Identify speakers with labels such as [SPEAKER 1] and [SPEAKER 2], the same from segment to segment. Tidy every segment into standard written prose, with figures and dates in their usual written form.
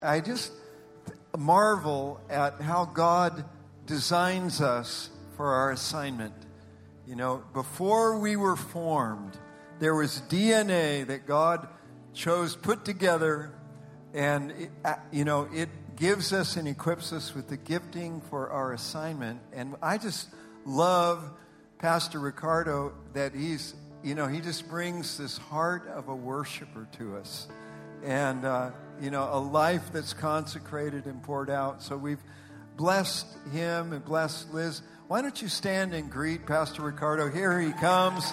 [SPEAKER 1] I just marvel at how God designs us for our assignment. You know, before we were formed, there was DNA that God put together, and it gives us and equips us with the gifting for our assignment. And I just love Pastor Ricardo that he just brings this heart of a worshiper to us, and a life that's consecrated and poured out. So we've blessed him and blessed Liz. Why don't you stand and greet Pastor Ricardo? Here he comes.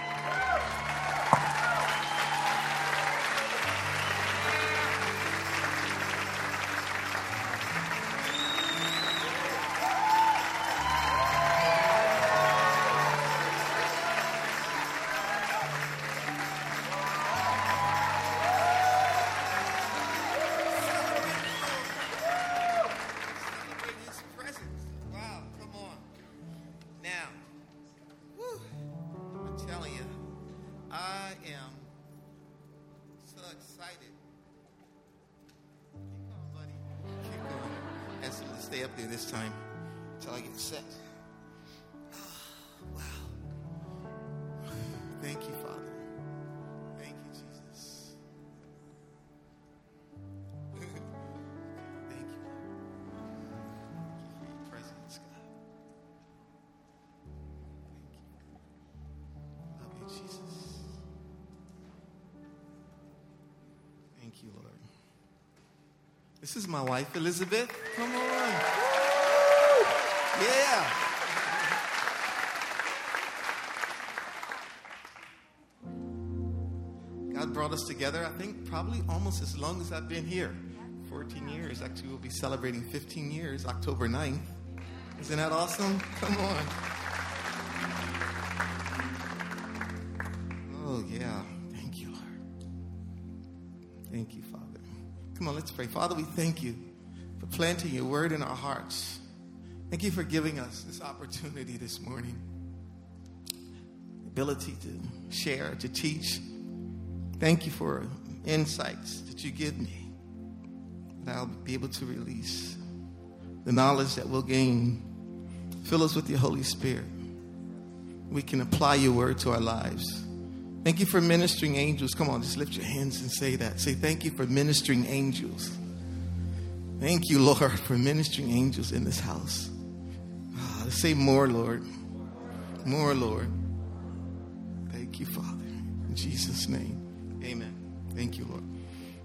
[SPEAKER 2] Stay up there this time until I get set. Wow. Thank you, Father. Thank you, Jesus. Thank you. Thank you for your presence, God. Thank you. Love you, Jesus. Thank you, Lord. This is my wife, Elizabeth. Come on. Woo! Yeah. God brought us together, I think, probably almost as long as I've been here. 14 years. Actually, we'll be celebrating 15 years, October 9th. Isn't that awesome? Come on. Oh, yeah. Thank you, Lord. Thank you, Father. Come on, let's pray. Father, we thank you for planting your word in our hearts. Thank you for giving us this opportunity this morning. The ability to share, to teach. Thank you for insights that you give me, that I'll be able to release. The knowledge that we'll gain. Fill us with your Holy Spirit. We can apply your word to our lives. Thank you for ministering angels. Come on, just lift your hands and say that. Say, thank you for ministering angels. Thank you, Lord, for ministering angels in this house. Say more, Lord. More, Lord. Thank you, Father. In Jesus' name, amen. Thank you, Lord.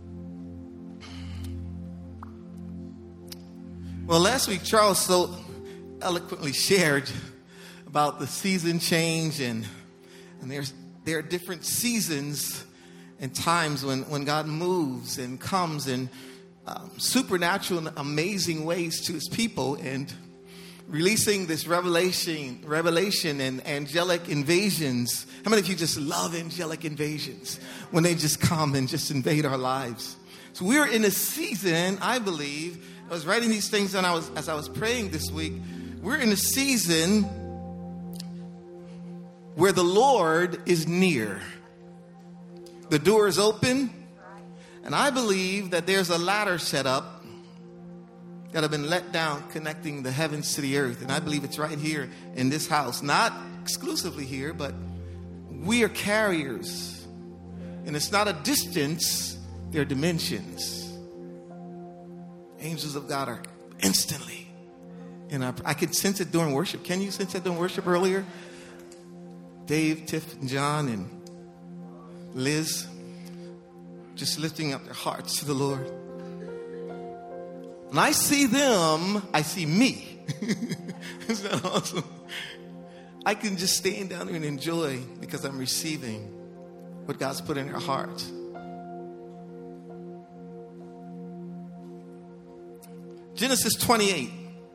[SPEAKER 2] Well, last week, Charles so eloquently shared about the season change, and there are different seasons and times when God moves and comes in supernatural and amazing ways to his people, and releasing this revelation and angelic invasions. How many of you just love angelic invasions when they just come and just invade our lives? So we're in a season, I believe, I was writing these things and as I was praying this week, we're in a season where the Lord is near. The door is open, and I believe that there's a ladder set up that have been let down connecting the heavens to the earth. And I believe it's right here in this house. Not exclusively here, but we are carriers. And it's not a distance, they're dimensions. Angels of God are instantly. And I could sense it during worship. Can you sense it during worship earlier? Dave, Tiff, and John, and Liz, just lifting up their hearts to the Lord. When I see them, I see me. Isn't that awesome? I can just stand down there and enjoy because I'm receiving what God's put in their hearts. Genesis 28,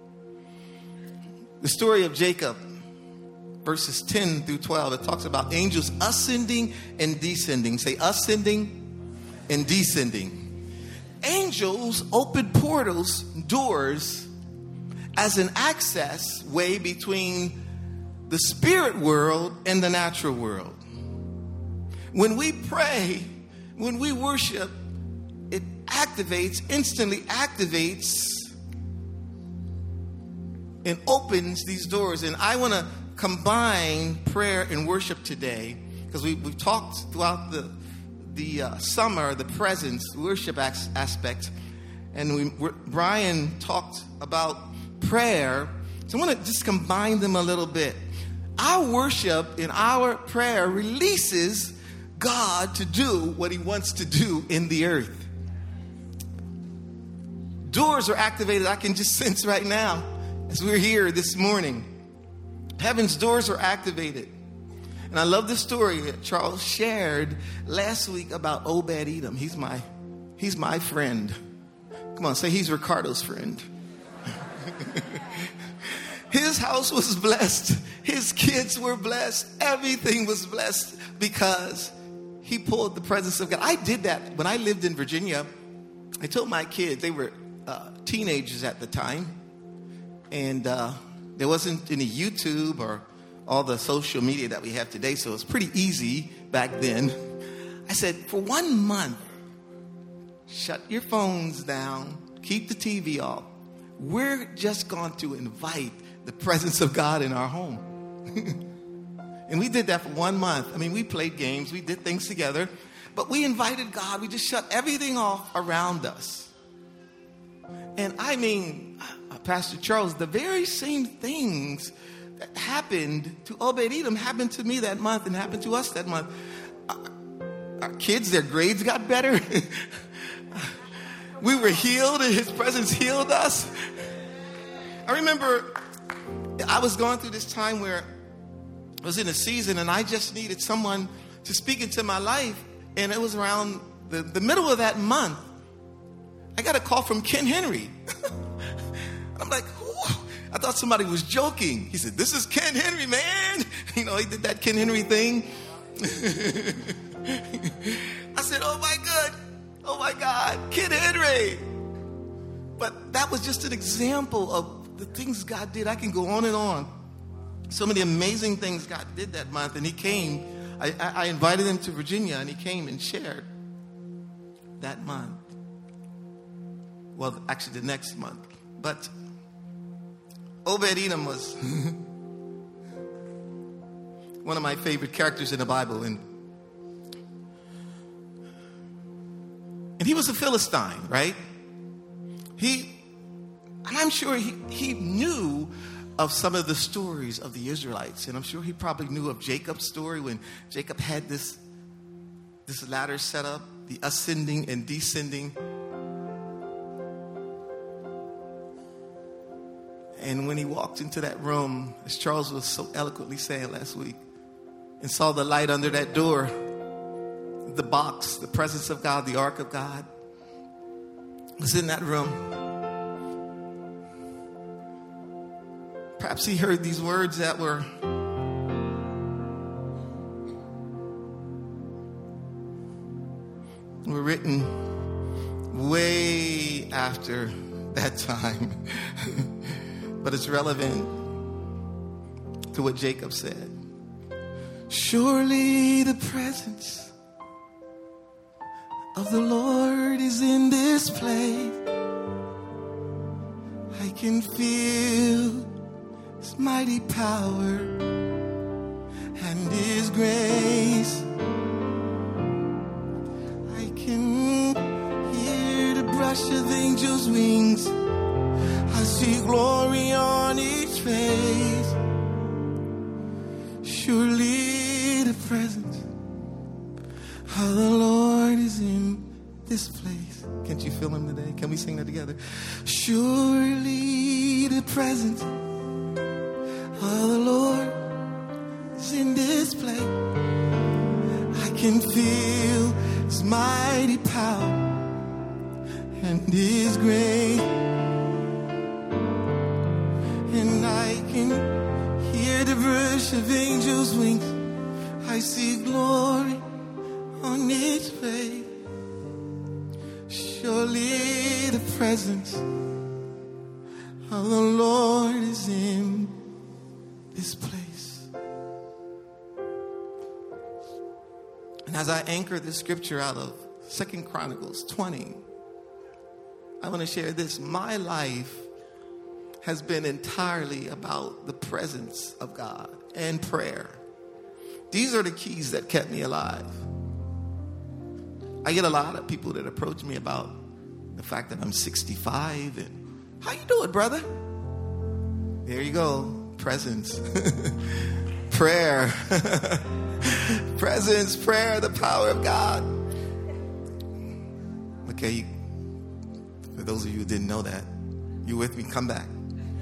[SPEAKER 2] the story of Jacob. Verses 10 through 12, it talks about angels ascending and descending. Say ascending and descending. Angels open portals, doors, as an access way between the spirit world and the natural world. When we pray, when we worship, it instantly activates and opens these doors. And I want to combine prayer and worship today, because we've talked throughout the summer, the presence, worship aspect. And Brian talked about prayer. So I want to just combine them a little bit. Our worship and our prayer releases God to do what he wants to do in the earth. Doors are activated. I can just sense right now as we're here this morning. Heaven's doors are activated. And I love the story that Charles shared last week about Obed-Edom. He's my friend. Come on, say he's Ricardo's friend. His house was blessed. His kids were blessed. Everything was blessed because he pulled the presence of God. I did that when I lived in Virginia. I told my kids, they were teenagers at the time, and there wasn't any YouTube or all the social media that we have today, so it was pretty easy back then. I said, for 1 month, shut your phones down, keep the TV off. We're just going to invite the presence of God in our home. And we did that for 1 month. I mean, we played games, we did things together, but we invited God. We just shut everything off around us. And I mean, Pastor Charles, the very same things that happened to Obed-Edom happened to me that month and happened to us that month. Our kids, their grades got better. We were healed and his presence healed us. I remember I was going through this time where I was in a season and I just needed someone to speak into my life. And it was around the middle of that month. I got a call from Ken Henry. I'm like, whoa. I thought somebody was joking. He said, this is Ken Henry, man. You know, he did that Ken Henry thing. I said, oh my God, Ken Henry. But that was just an example of the things God did. I can go on and on. So many amazing things God did that month. And he came. I invited him to Virginia, and he came and shared that month. Well, actually the next month. But Obed-Edom was one of my favorite characters in the Bible. And he was a Philistine, right? And I'm sure he knew of some of the stories of the Israelites. And I'm sure he probably knew of Jacob's story when Jacob had this ladder set up, the ascending and descending. And when he walked into that room, as Charles was so eloquently saying last week, and saw the light under that door, the box, the presence of God, the ark of God was in that room. Perhaps he heard these words that were written way after that time. But it's relevant to what Jacob said. Surely the presence of the Lord is in this place. I can feel his mighty power and his grace. I can hear the brush of angels' wings. I see glory on each face. Surely the presence of the Lord is in this place. Can't you feel him today? Can we sing that together? Surely the presence of the Lord is in this place. I can feel his mighty power and his grace. And I can hear the brush of angels' wings. I see glory on each face. Surely the presence of the Lord is in this place. And as I anchor this scripture out of 2 Chronicles 20, I want to share this. My life has been entirely about the presence of God and prayer. These are the keys that kept me alive. I get a lot of people that approach me about the fact that I'm 65 and, how you doing, brother? There you go. Presence. Prayer. Presence, prayer, the power of God. Okay, for those of you who didn't know that, you with me? Come back.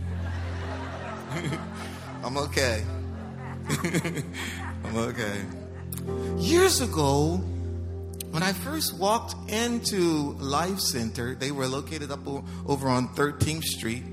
[SPEAKER 2] I'm okay. I'm okay. Years ago, when I first walked into Life Center, they were located up over on 13th Street,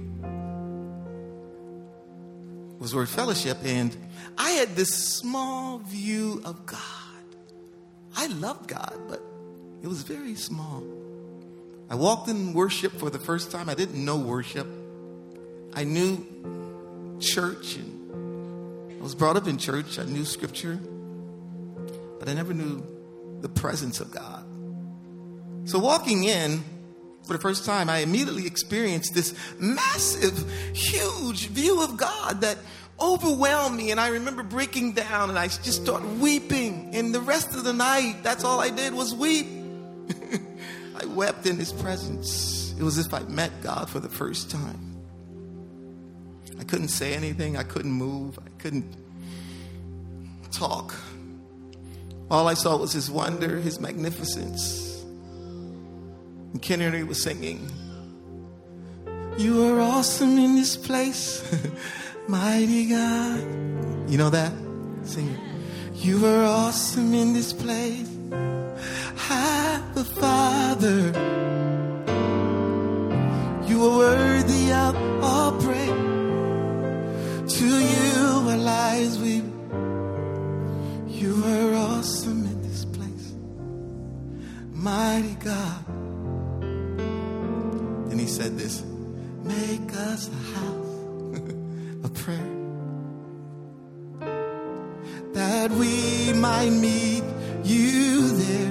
[SPEAKER 2] was Word Fellowship, and I had this small view of God. I loved God, but it was very small. I walked in worship for the first time. I didn't know worship. I knew church, and I was brought up in church. I knew scripture, but I never knew the presence of God. So walking in for the first time, I immediately experienced this massive, huge view of God that overwhelmed me. And I remember breaking down and I just started weeping. And the rest of the night, that's all I did was weep. I wept in his presence. It was as if I met God for the first time. I couldn't say anything. I couldn't move. I couldn't talk. All I saw was his wonder, his magnificence. And Kennedy was singing, "You are awesome in this place, mighty God." You know that? Sing it. "You are awesome in this place, Abba Father. You are worthy of all praise. To you our lives we. You are awesome in this place, mighty God." And he said this, "Make us a house of prayer, that we might meet you there.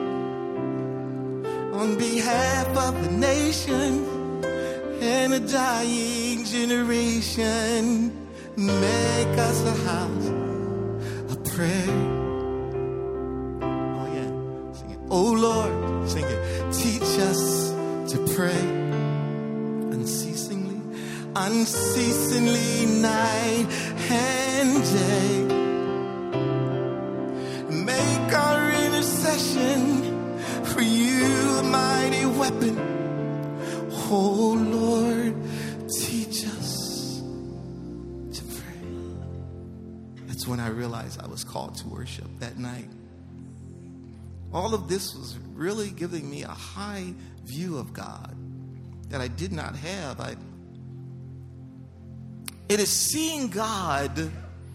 [SPEAKER 2] On behalf of the nation and a dying generation, make us a house of prayer." Oh yeah, sing it. "Oh Lord," sing it. "Teach us to pray unceasingly, night and day. Make our intercession for you a mighty weapon. Oh Lord, teach us to pray." That's when I realized I was called to worship that night. All of this was really giving me a high view of God that I did not have. It is seeing God,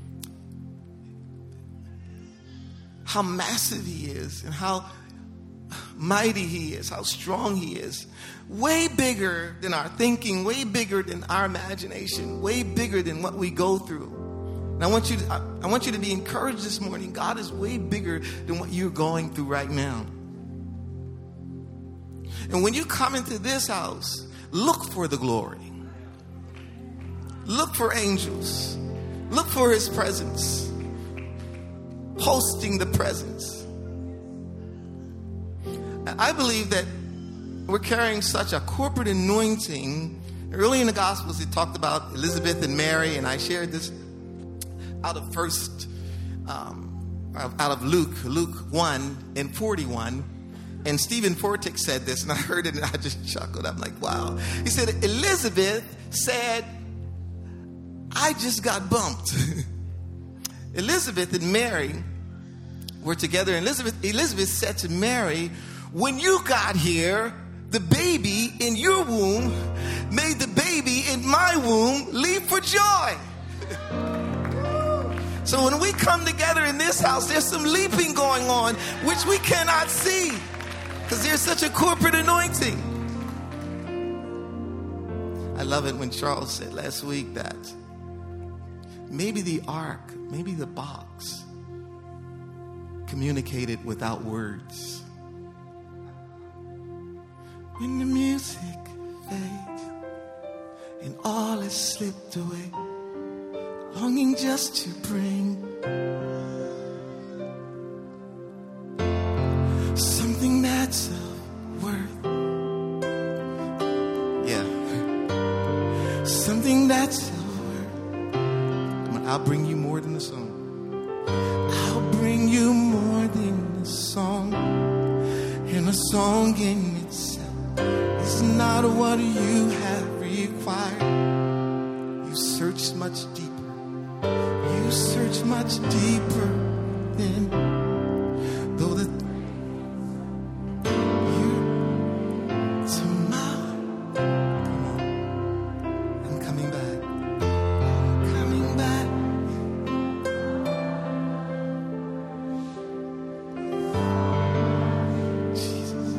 [SPEAKER 2] how massive he is and how mighty he is, how strong he is. Way bigger than our thinking, way bigger than our imagination, way bigger than what we go through. And I want you to be encouraged this morning. God is way bigger than what you're going through right now. And when you come into this house, look for the glory. Look for angels. Look for his presence. Hosting the presence. I believe that we're carrying such a corporate anointing. Early in the Gospels, it talked about Elizabeth and Mary, and I shared this out of Luke 1:41. And Stephen Fortick said this, and I heard it and I just chuckled. I'm like, wow. He said, Elizabeth said, "I just got bumped." Elizabeth and Mary were together. And Elizabeth said to Mary, "When you got here, the baby in your womb made the baby in my womb leap for joy." So when we come together in this house, there's some leaping going on, which we cannot see, because there's such a corporate anointing. I love it when Charles said last week that maybe the ark, maybe the box communicated without words. When the music has slipped away, longing just to bring something that's of worth. Yeah. Something that's of worth. Come on, I'll bring you more than a song. I'll bring you more than a song. And a song in itself is not what you have required. You search much deeper. You search much deeper than though the you tomorrow. Come on. I'm coming back. Coming back. Jesus.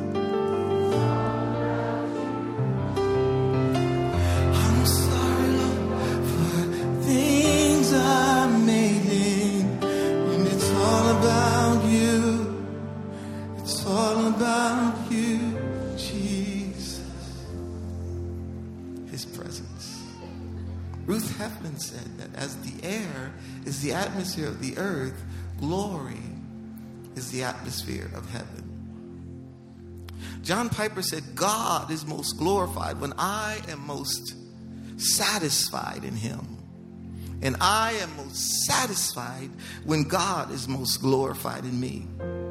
[SPEAKER 2] I'm sorry, Lord, for things I made in, and it's all about you. It's all about you, Jesus. His presence. Ruth Heflin said that as the air is the atmosphere of the earth, glory is the atmosphere of heaven. John Piper said, God is most glorified when I am most satisfied in him. And I am most satisfied when God is most glorified in me.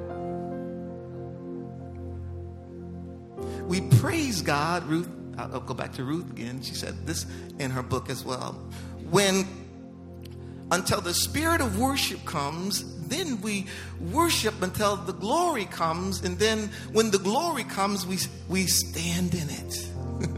[SPEAKER 2] We praise God, Ruth, I'll go back to Ruth again. She said this in her book as well. Until the spirit of worship comes, then we worship until the glory comes. And then when the glory comes, we stand in it.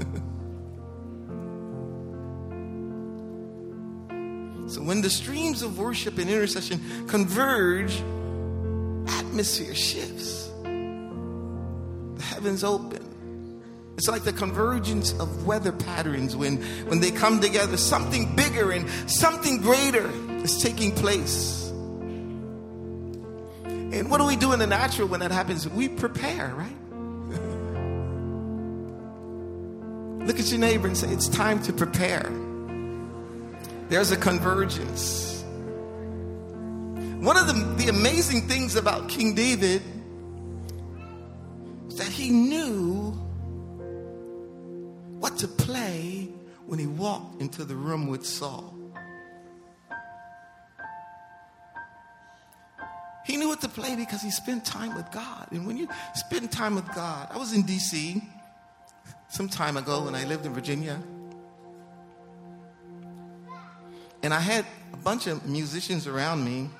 [SPEAKER 2] So when the streams of worship and intercession converge, atmosphere shifts. The heavens open. It's like the convergence of weather patterns when they come together. Something bigger and something greater is taking place. And what do we do in the natural when that happens? We prepare, right? Look at your neighbor and say, it's time to prepare. There's a convergence. One of the amazing things about King David is that he knew what to play when he walked into the room with Saul. He knew what to play because he spent time with God. And when you spend time with God, I was in D.C. some time ago when I lived in Virginia. And I had a bunch of musicians around me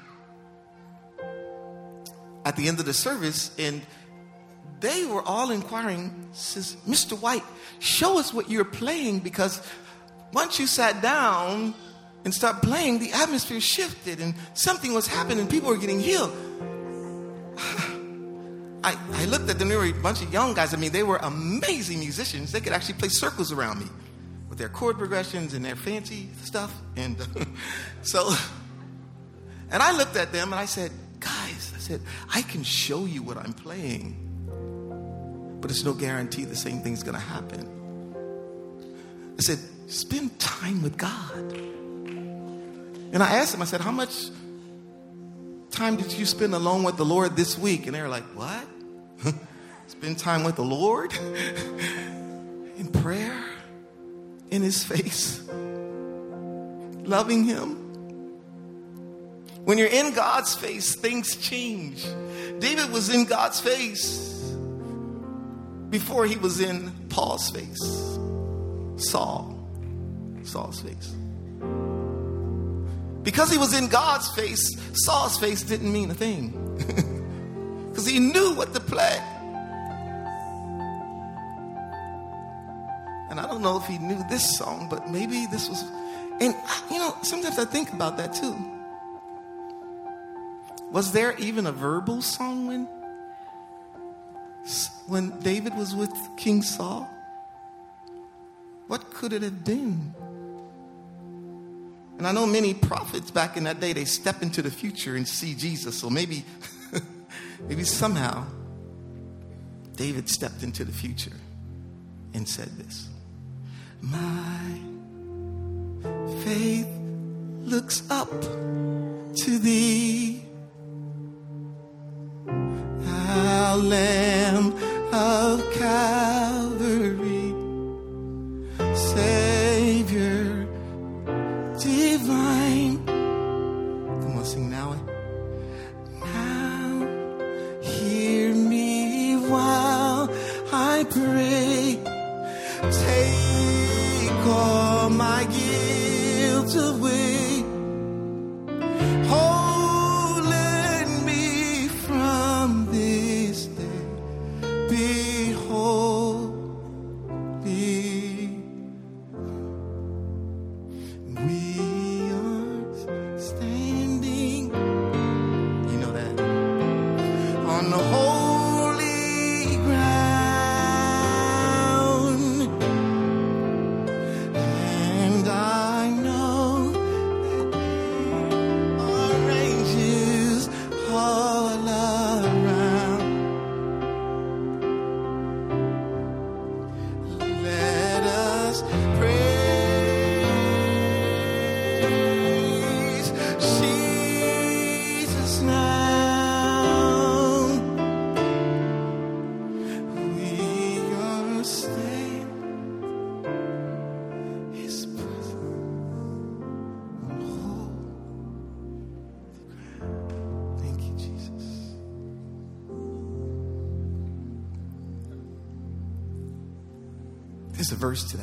[SPEAKER 2] at the end of the service, and they were all inquiring, says, Mr. White, show us what you're playing, because once you sat down and started playing, the atmosphere shifted and something was happening. People were getting healed. I looked at them. There were a bunch of young guys. I mean, they were amazing musicians. They could actually play circles around me with their chord progressions and their fancy stuff. And and I looked at them and I said, guys, I can show you what I'm playing, but it's no guarantee the same thing's going to happen. I said, spend time with God. And I asked them, I said, how much time did you spend alone with the Lord this week? And they were like, what? Spend time with the Lord? In prayer? In his face? Loving him? When you're in God's face, things change. David was in God's face before he was in Paul's face. Saul's face. Because he was in God's face, Saul's face didn't mean a thing. Because he knew what to play. And I don't know if he knew this song, but maybe this was... And, sometimes I think about that too. Was there even a verbal song when David was with King Saul? What could it have been? And I know many prophets back in that day, they step into the future and see Jesus. So maybe somehow David stepped into the future and said this. My looks up to thee, our Lamb of Calvary, Savior divine. Come on, sing now. Now hear me while I pray. Take all my guilt away, holding me from this day. Behold, we are standing, you know that, on the holy ground, and I know that there are angels all around. Let us praise Jesus now. We are staying His presence on holy ground. Thank you, Jesus. There's a verse to that.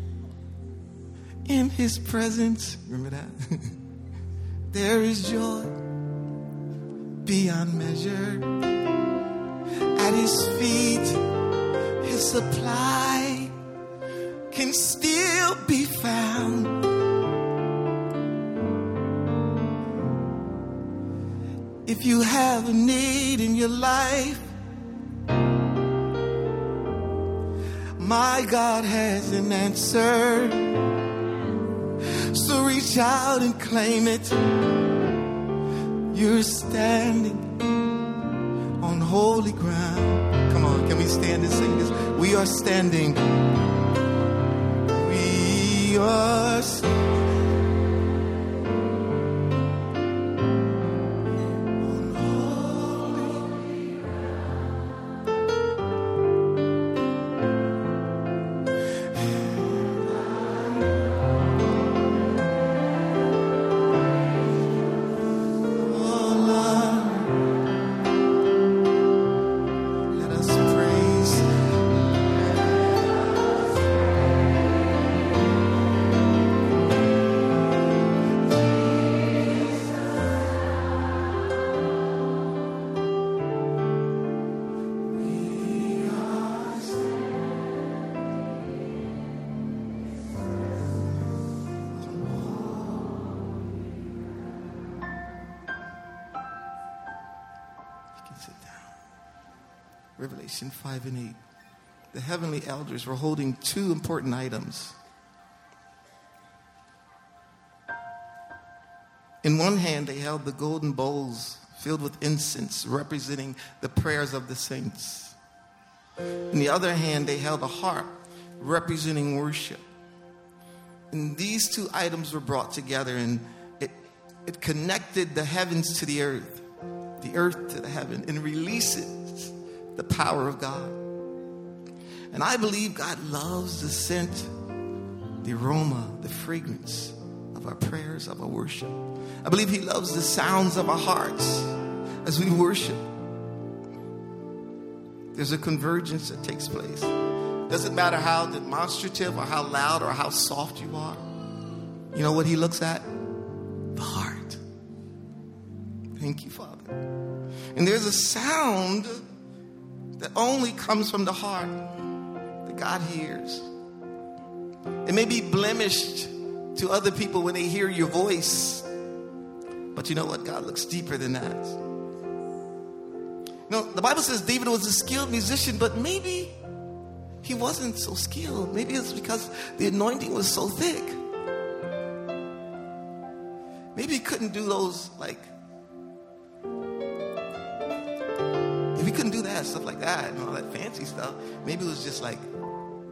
[SPEAKER 2] In His presence, remember that? There is joy beyond measure. At His feet, His supply can still be found. If you have a need in your life, my God has an answer. So reach out and claim it. You're standing on holy ground. Come on, can we stand and sing this? We are standing. We are standing on holy Let us praise. You can sit down. Revelation 5 and 8. The heavenly elders were holding two important items. In one hand, they held the golden bowls filled with incense, representing the prayers of the saints. In the other hand, they held a harp, representing worship. And these two items were brought together, and it connected the heavens to the earth to the heaven, and releases the power of God. And I believe God loves the scent, the aroma, the fragrance of our prayers, of our worship. I believe He loves the sounds of our hearts as we worship. There's a convergence that takes place. Doesn't matter how demonstrative or how loud or how soft you are. You know what He looks at? The heart. Thank you, Father. And there's a sound that only comes from the heart that God hears. It may be blemished to other people when they hear your voice, but you know what? God looks deeper than that. You know, the Bible says David was a skilled musician, but maybe he wasn't so skilled. Maybe it's because the anointing was so thick. Maybe he couldn't do those, if he couldn't do that, stuff like that, and all that fancy stuff, maybe it was just like,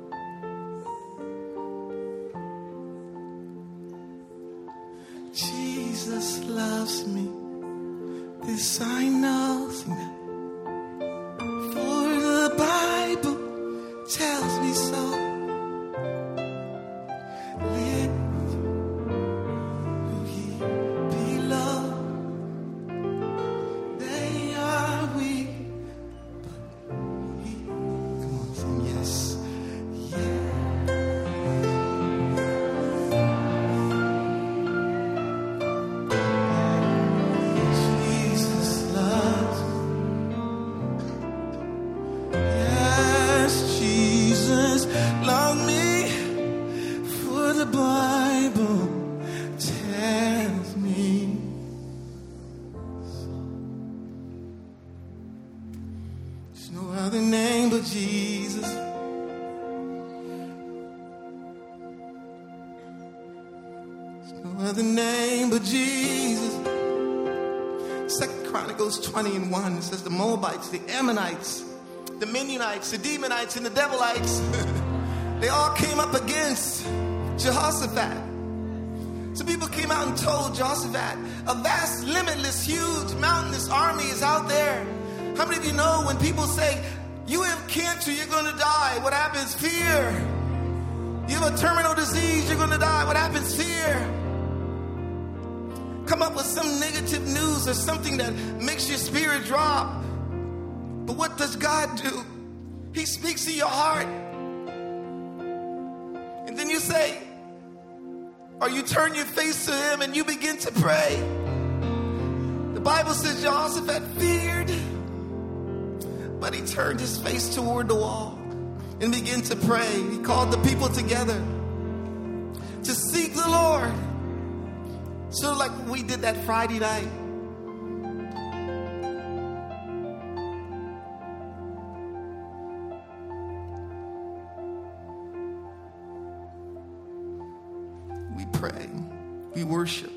[SPEAKER 2] Jesus. Jesus loves me. This I know. Sing that. For the Bible tells me so. Lift ye below. They are weak, but he. Come on, sing yes. The name of Jesus. 2 Chronicles 20:1 it says the Moabites, the Ammonites, the Mennonites, the Demonites, and the Devilites they all came up against Jehoshaphat. So people came out and told Jehoshaphat, a vast, limitless, huge, mountainous army is out there. How many of you know when people say, you have cancer, you're going to die? What happens? Fear. You have a terminal disease, you're going to die. What happens? Fear. Come up with some negative news or something that makes your spirit drop. But what does God do? He speaks to your heart. And then you say, or you turn your face to him and you begin to pray. The Bible says Jehoshaphat feared, but he turned his face toward the wall and began to pray. He called the people together to seek the Lord. So like we did that Friday night. We pray. We worship.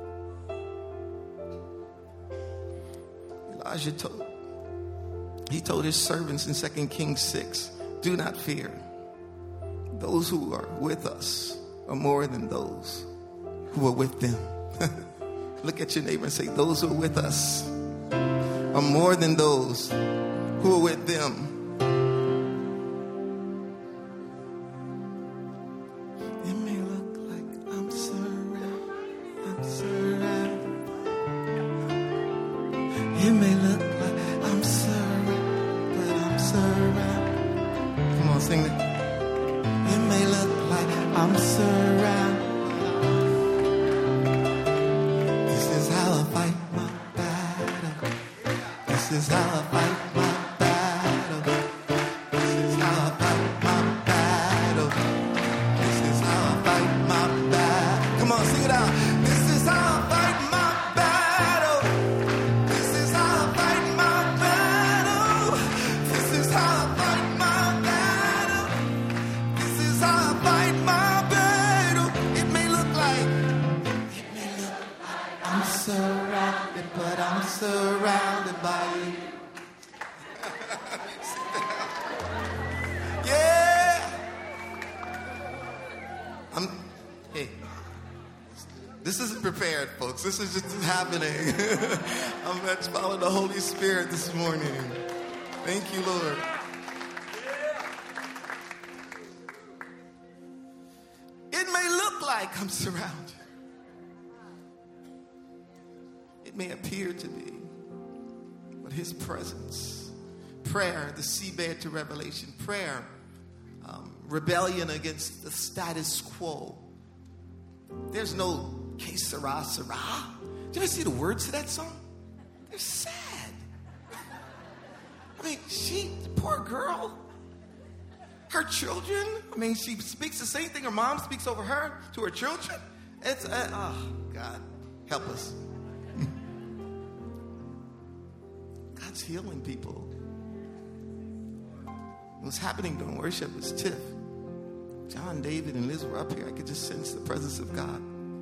[SPEAKER 2] Elijah told his servants in 2 Kings 6, do not fear. Those who are with us are more than those who are with them. Look at your neighbor and say, those who are with us are more than those who are with them. It may look like I'm surrounded. It may look like I'm surrounded, but I'm surrounded. Come on, sing that. It may look like I'm surrounded. This is how I fight my battle. This is how I fight my battle. This is how I fight my battle. Come on, sing it out. This is how I fight my battle. This is how I fight my battle. This is how I fight my battle. This is how I fight my battle. It may look like I'm surrounded, but I'm surrounded by you. Yeah. Hey, this isn't prepared, folks. This is just happening. I'm following the Holy Spirit this morning. Thank you, Lord. It may look like I'm surrounded. It may appear to be, but his presence, prayer, the seabed to revelation, prayer, rebellion against the status quo. There's no que sera, sera. Did you ever see the words to that song? They're sad. I mean, poor girl, her children, I mean, she speaks the same thing her mom speaks over her to her children. It's, oh, God, help us. God's healing people. What's happening during worship is Tiff. John, David, and Liz were up here. I could just sense the presence of God.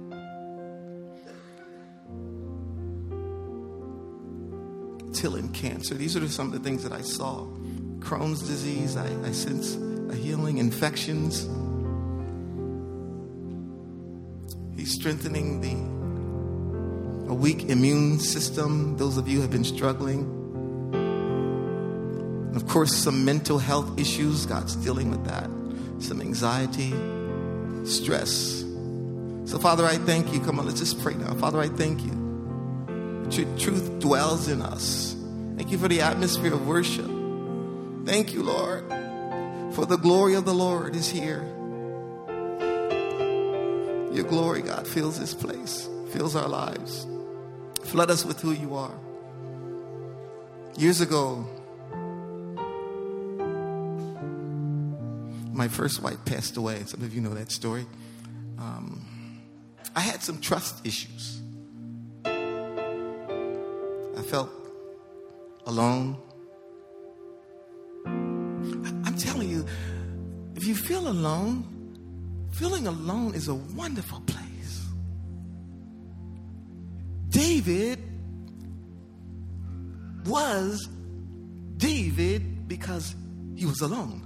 [SPEAKER 2] It's healing cancer. These are some of the things that I saw. Crohn's disease, I sense a healing. Infections. He's strengthening a weak immune system. Those of you who have been struggling. And of course, some mental health issues. God's dealing with that. Some anxiety, stress. So, Father, I thank you. Come on, let's just pray now. Father, I thank you. Your truth dwells in us. Thank you for the atmosphere of worship. Thank you, Lord, for the glory of the Lord is here. Your glory, God, fills this place, fills our lives. Flood us with who you are. Years ago, my first wife passed away. Some of you know that story. I had some trust issues. I felt alone. I'm telling you, if you feel alone, feeling alone is a wonderful place. David was David because he was alone.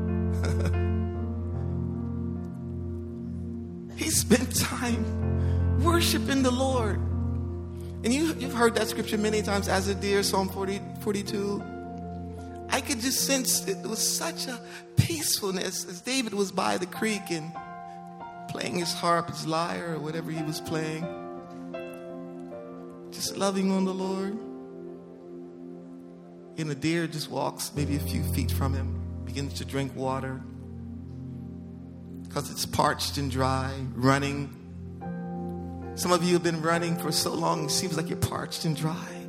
[SPEAKER 2] He spent time worshiping the Lord. And you've heard that scripture many times, as a deer, Psalm 42. I could just sense it was such a peacefulness as David was by the creek and playing his harp, his lyre, or whatever he was playing. Just loving on the Lord. And the deer just walks maybe a few feet from him, begins to drink water. Because it's parched and dry, running. Some of you have been running for so long, it seems like you're parched and dry.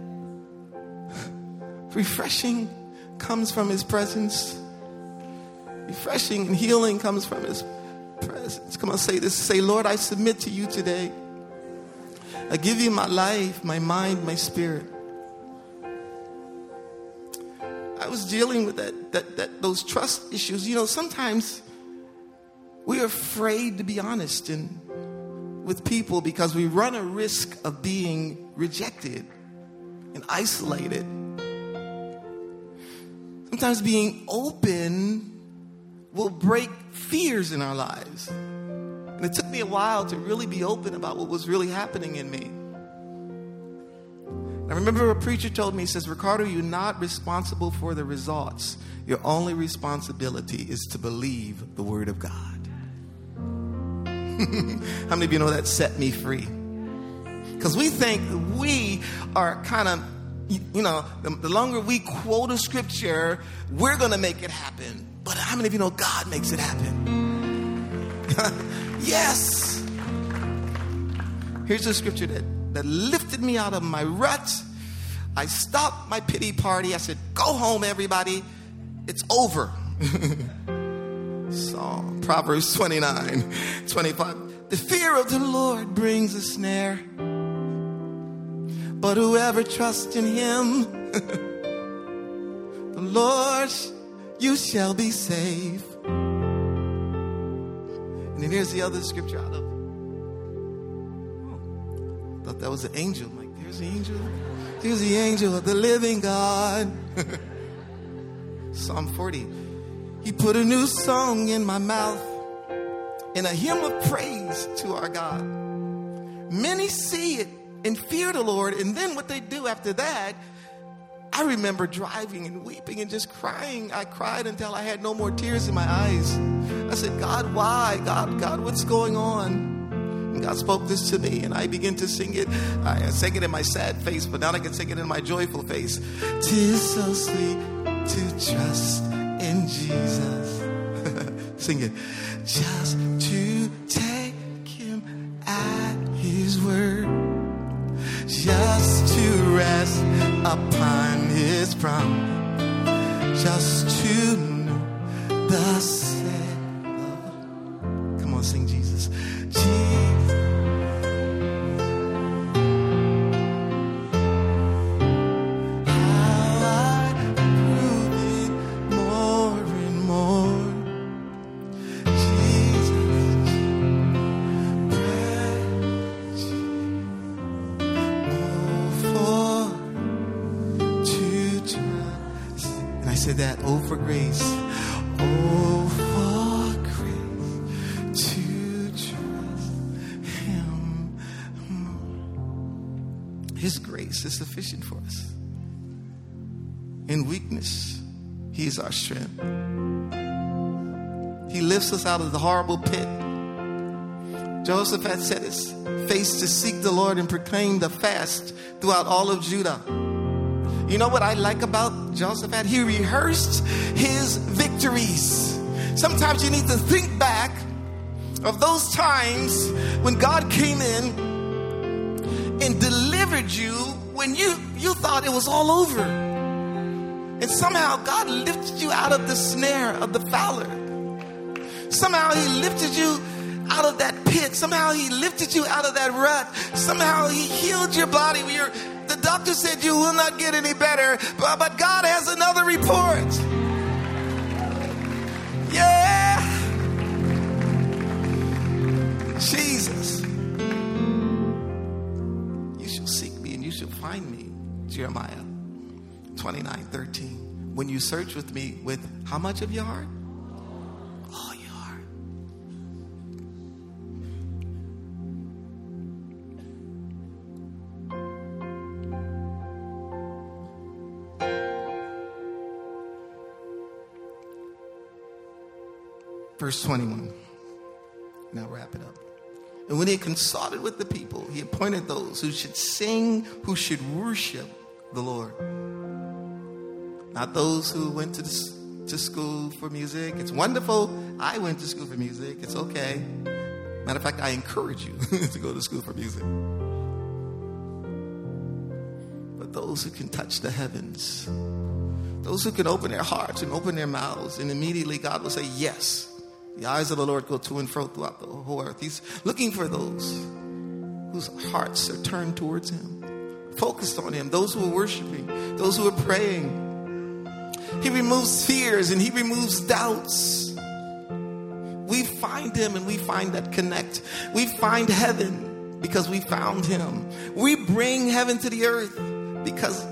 [SPEAKER 2] Refreshing comes from his presence. Refreshing and healing comes from his presence. Come on, say this. Say, Lord, I submit to you today. I give you my life, my mind, my spirit. I was dealing with those trust issues. You know, sometimes we're afraid to be honest with people because we run a risk of being rejected and isolated. Sometimes being open will break fears in our lives. And it took me a while to really be open about what was really happening in me. I remember a preacher told me, he says, Ricardo, you're not responsible for the results. Your only responsibility is to believe the word of God. How many of you know that set me free? Because we think we are kind of, you know, the longer we quote a scripture, we're going to make it happen. But how many of you know God makes it happen? Yes. Here's a scripture that lifted me out of my rut. I stopped my pity party. I said, go home, everybody. It's over. Psalm, Proverbs 29:25. The fear of the Lord brings a snare, but whoever trusts in him, the Lord, you shall be safe. And then here's the other scripture out of. I thought that was an angel. I'm like, there's the angel. Here's the angel of the living God. Psalm 40. He put a new song in my mouth and a hymn of praise to our God. Many see it and fear the Lord. And then what they do after that, I remember driving and weeping and just crying. I cried until I had no more tears in my eyes. I said, God, why? God, what's going on? And God spoke this to me, and I began to sing it. I sang it in my sad face, but now I can sing it in my joyful face. 'Tis so sweet to trust in Jesus. Sing it. Just to take him at his word. Just to rest upon his promise. Just to know the said. Come on, sing Jesus. Jesus. That oh for grace, oh for grace to trust him more. His grace is sufficient for us. In weakness, He is our strength. He lifts us out of the horrible pit. Jehoshaphat set his face to seek the Lord and proclaim the fast throughout all of Judah. You know what I like about Jehoshaphat? He rehearsed his victories. Sometimes you need to think back of those times when God came in and delivered you when you thought it was all over. And somehow God lifted you out of the snare of the fowler. Somehow He lifted you out of that pit. Somehow He lifted you out of that rut. Somehow He healed your body. The doctor said you will not get any better, but God has another report. Yeah. Jesus. You shall seek me and you shall find me. Jeremiah 29:13. When you search with me with how much of your heart? All your heart. Verse 21. Now wrap it up. And when He had consulted with the people, He appointed those who should sing, who should worship the Lord. Not those who went to school for music. It's wonderful. I went to school for music. It's okay. Matter of fact, I encourage you to go to school for music. But those who can touch the heavens, those who can open their hearts and open their mouths, and immediately God will say, yes. The eyes of the Lord go to and fro throughout the whole earth. He's looking for those whose hearts are turned towards Him, focused on Him, those who are worshiping, those who are praying. He removes fears and He removes doubts. We find Him and we find that connect. We find heaven because we found Him. We bring heaven to the earth because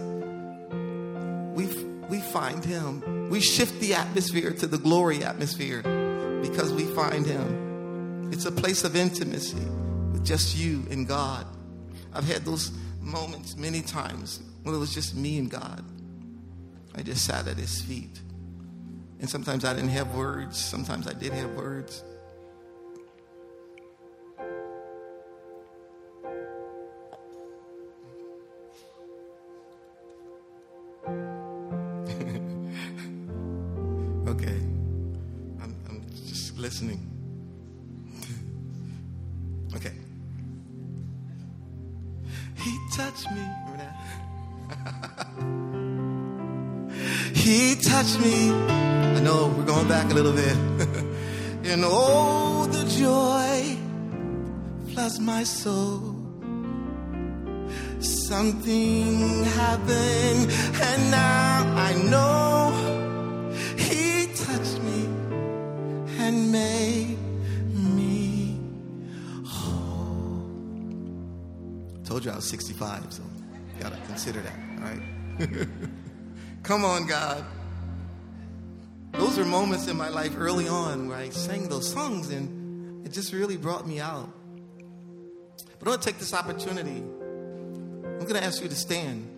[SPEAKER 2] we find Him. We shift the atmosphere to the glory atmosphere because we find Him. It's a place of intimacy with just you and God. I've had those moments many times when it was just me and God. I just sat at His feet. And sometimes I didn't have words. Sometimes I did have words. Okay. I'm just listening. Okay. He touched me. Remember that? He touched me. I know we're going back a little bit. And oh, the joy floods my soul. Something happened, and now I know He touched me and made me whole. Told you I was 65, so you gotta consider that, all right? Come on, God. Those are moments in my life early on where I sang those songs and it just really brought me out. But I want to take this opportunity. I'm going to ask you to stand.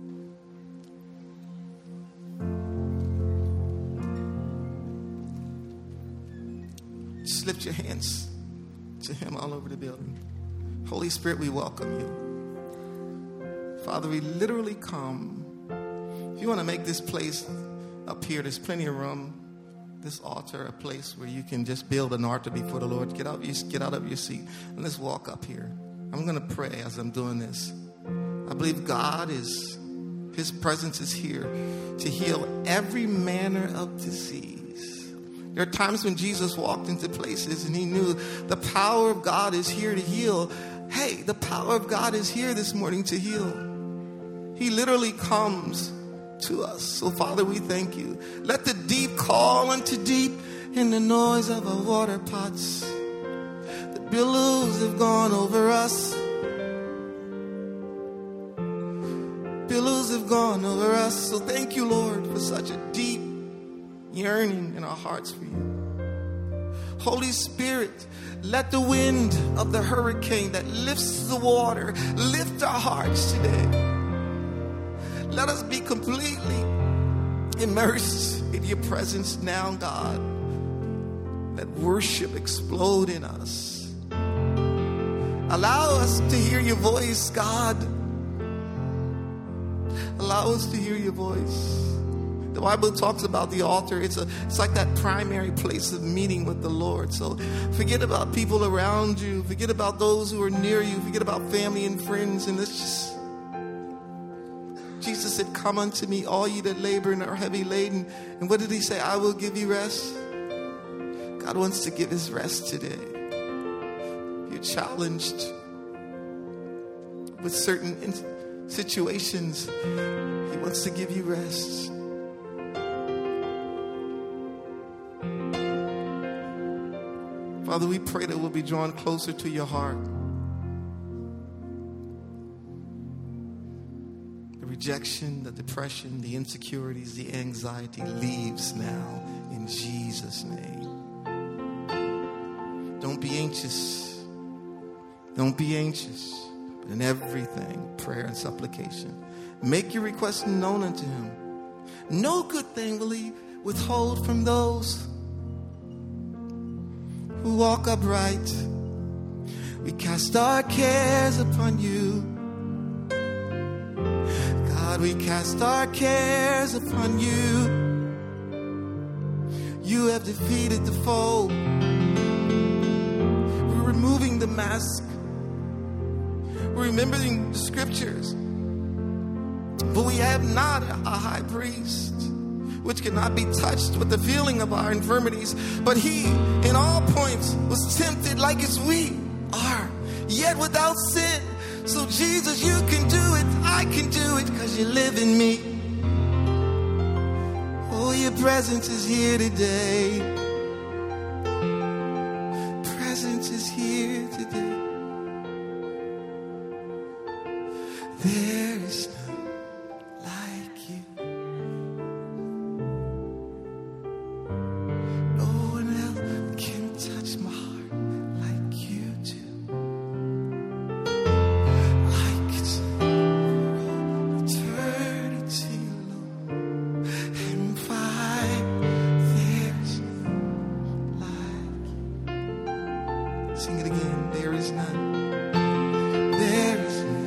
[SPEAKER 2] Just lift your hands to Him all over the building. Holy Spirit, we welcome You. Father, we literally come. If you want to make this place up here, there's plenty of room. This altar, a place where you can just build an altar before the Lord. Get out of your seat and let's walk up here. I'm going to pray as I'm doing this. I believe His presence is here to heal every manner of disease. There are times when Jesus walked into places and He knew the power of God is here to heal. Hey, the power of God is here this morning to heal. He literally comes to us. So Father, we thank You. Let the deep call unto deep in the noise of our water pots. The billows have gone over us. Billows have gone over us. So thank You, Lord, for such a deep yearning in our hearts for You. Holy Spirit, let the wind of the hurricane that lifts the water lift our hearts today. Let us be completely immersed in your presence now, God. Let worship explode in us. Allow us to hear your voice, God. Allow us to hear your voice. The Bible talks about the altar. It's like that primary place of meeting with the Lord. So forget about people around you. Forget about those who are near you. Forget about family and friends. And let's just... Jesus said, come unto me, all ye that labor and are heavy laden. And what did he say? I will give you rest. God wants to give his rest today. You're challenged with certain situations. He wants to give you rest. Father, we pray that we'll be drawn closer to your heart. The rejection, the depression, the insecurities, the anxiety leaves now in Jesus' name. Don't be anxious. Don't be anxious. But in everything, prayer and supplication. Make your requests known unto him. No good thing will he withhold from those who walk upright. We cast our cares upon you. God, we cast our cares upon you. You have defeated the foe. We're removing the mask. We're remembering the scriptures. But we have not a high priest which cannot be touched with the feeling of our infirmities. But he, in all points, was tempted like as we are, yet without sin. So Jesus, you can do it, I can do it, because you live in me. Oh, your presence is here today. Presence is here today. There is none like you. No one else can touch my heart like you do. Like it's eternity long and find there's none like you. Sing it again. There is none. There is none.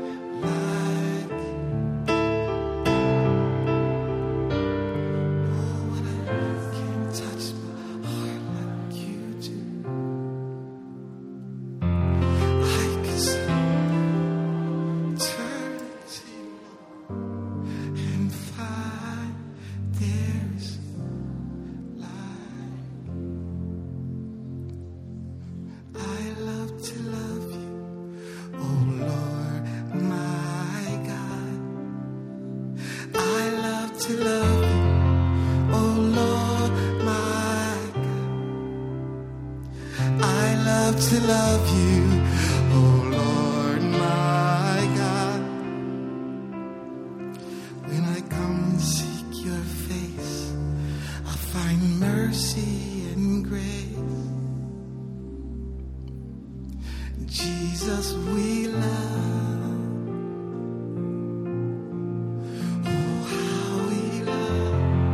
[SPEAKER 2] To love you, oh Lord, my God. When I come and seek your face, I find mercy and grace. Jesus, we love. Oh, how we love.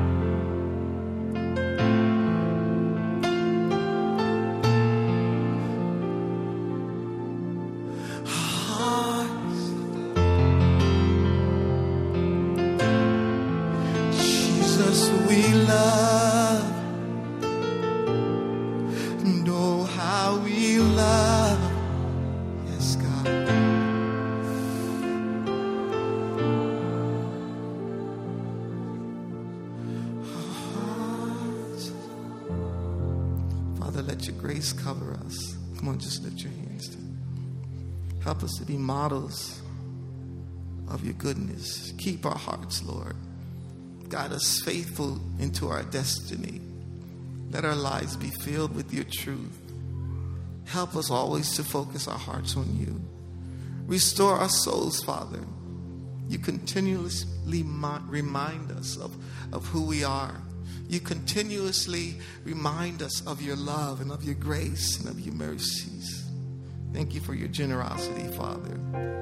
[SPEAKER 2] Let your grace cover us. Come on, just lift your hands. Help us to be models of your goodness. Keep our hearts, Lord. Guide us faithful into our destiny. Let our lives be filled with your truth. Help us always to focus our hearts on you. Restore our souls, Father. You continuously remind us of who we are. You continuously remind us of your love and of your grace and of your mercies. Thank you for your generosity, Father.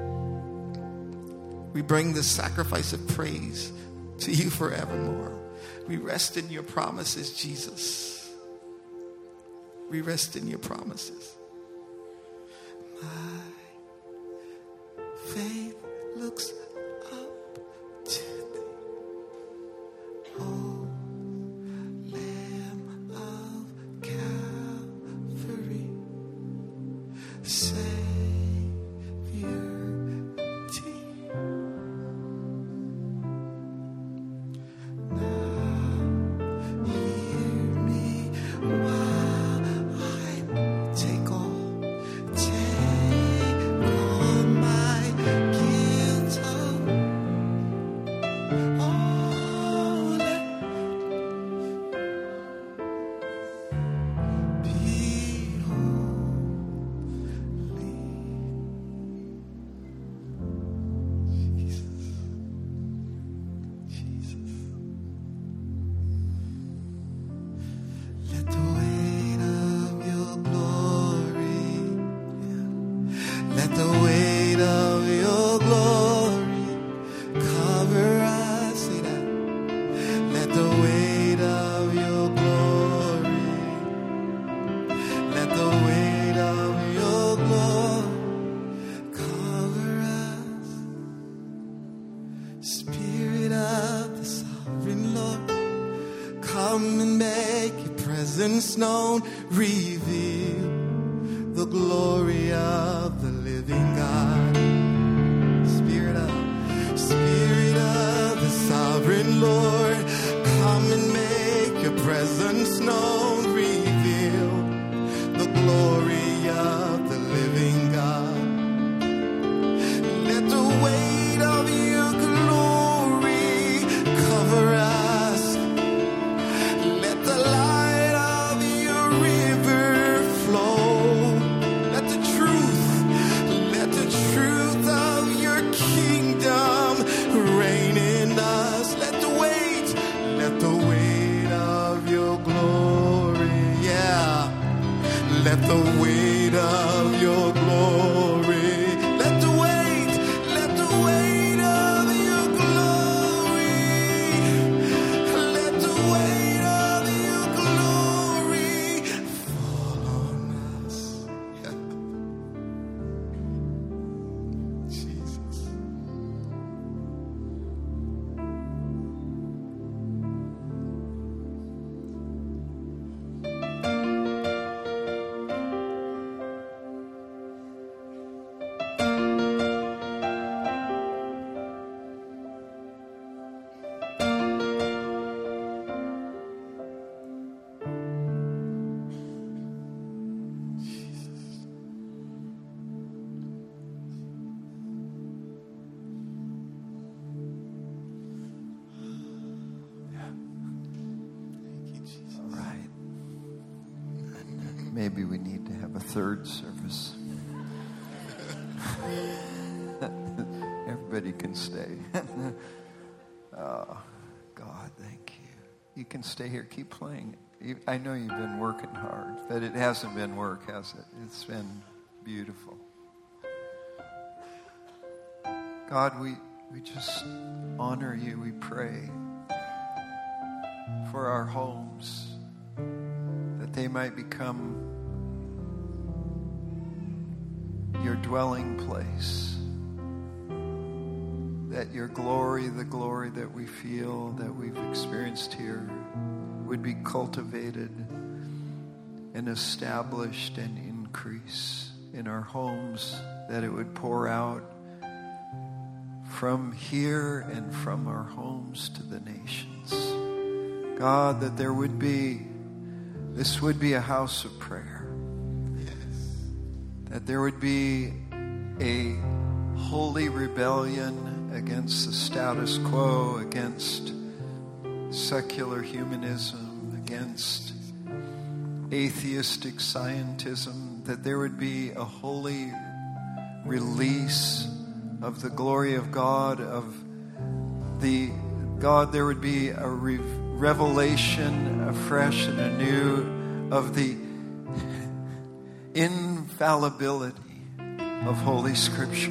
[SPEAKER 2] We bring this sacrifice of praise to you forevermore. We rest in your promises, Jesus. We rest in your promises. My faith looks up to thee, oh Lamb of Calvary, Savior dear. Now hear me while I take all my guilt all be holy. Jesus, Jesus. Let the weight of your glory, let the weight of your glory cover us. Say that. Let the weight of your glory, let the weight of your glory cover us. Spirit of the sovereign Lord, come and make your presence known. Reveal the glory of the living God. Spirit of the sovereign Lord, come and make your presence known. Reveal the glory of the living God. Let the weight of your glory cover us. Let the light of your river flow. Let the truth of your kingdom reign in us. Let the weight of your glory, yeah. Let the weight of your glory, let the weight of your glory, let the weight of your glory fall on us. Yeah. Jesus.
[SPEAKER 1] All right. Maybe we need to have a third service. Everybody can stay. Oh, God, thank you. You can stay here. Keep playing. I know you've been working hard, but it hasn't been work, has it? It's been beautiful. God, we just honor you. We pray for our homes, that they might become your dwelling place, that your glory, the glory that we feel, that we've experienced here, would be cultivated and established and increase in our homes, that it would pour out from here and from our homes to the nations. God, that this would be a house of prayer. That there would be a holy rebellion against the status quo, against secular humanism, against atheistic scientism, that there would be a holy release of the glory of God, there would be a revelation afresh and anew of the infallibility of Holy Scripture.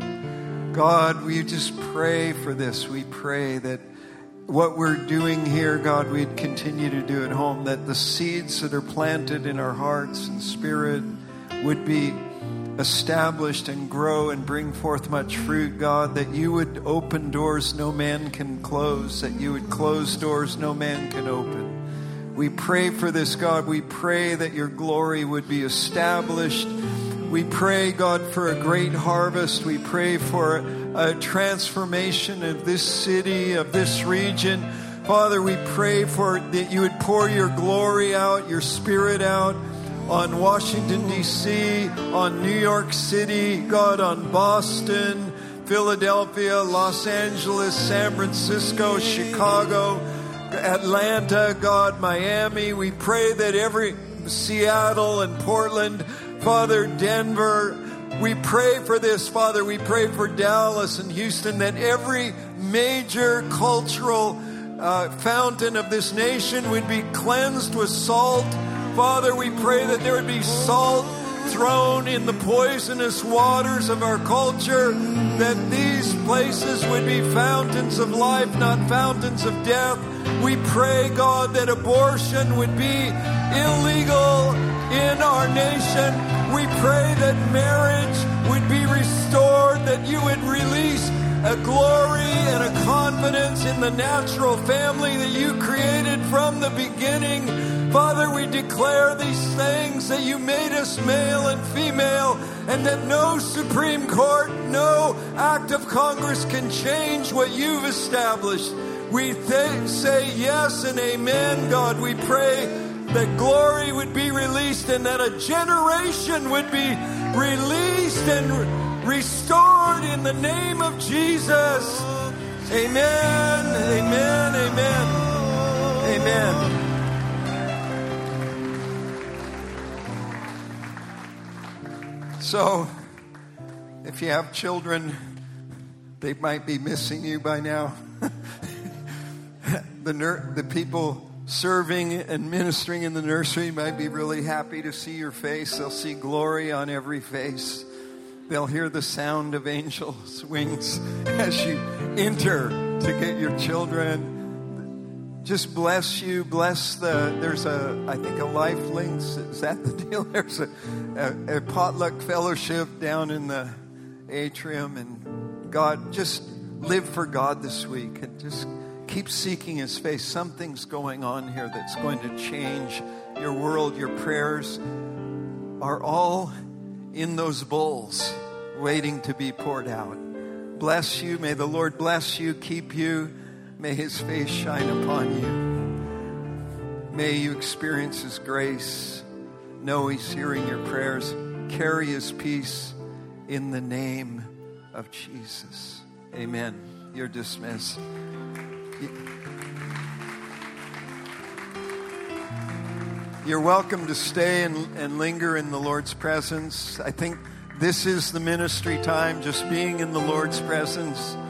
[SPEAKER 1] God, we just pray for this. We pray that what we're doing here, God, we'd continue to do at home, that the seeds that are planted in our hearts and spirit would be established and grow and bring forth much fruit, God, that you would open doors no man can close, that you would close doors no man can open. We pray for this, God. We pray that your glory would be established. We pray, God, for a great harvest. We pray for a transformation of this city, of this region. Father, we pray for that you would pour your glory out, your spirit out on Washington, D.C., on New York City, God, on Boston, Philadelphia, Los Angeles, San Francisco, Chicago, Atlanta, God, Miami. We pray that every Seattle and Portland, Father, Denver, we pray for this, Father. We pray for Dallas and Houston, that every major cultural fountain of this nation would be cleansed with salt. Father, we pray that there would be salt thrown in the poisonous waters of our culture, that these places would be fountains of life, not fountains of death. We pray, God, that abortion would be illegal in our nation. We pray that marriage would be restored, that you would release a glory and a confidence in the natural family that you created from the beginning. Father, we declare these things, that you made us male and female, and that no Supreme Court, no act of Congress can change what you've established. We say yes and amen, God. We pray that glory would be released and that a generation would be released and restored in the name of Jesus. Amen, amen, amen, amen. So, if you have children, they might be missing you by now. The people serving and ministering in the nursery might be really happy to see your face. They'll see glory on every face. They'll hear the sound of angels' wings as you enter to get your children. Just bless you. There's I think a Life Links. Is that the deal? There's a potluck fellowship down in the atrium. And God, just live for God this week. And just keep seeking His face. Something's going on here that's going to change your world. Your prayers are all in those bowls waiting to be poured out. Bless you. May the Lord bless you, keep you. May His face shine upon you. May you experience His grace. Know He's hearing your prayers. Carry His peace in the name of Jesus. Amen. You're dismissed. You're welcome to stay and linger in the Lord's presence. I think this is the ministry time, just being in the Lord's presence.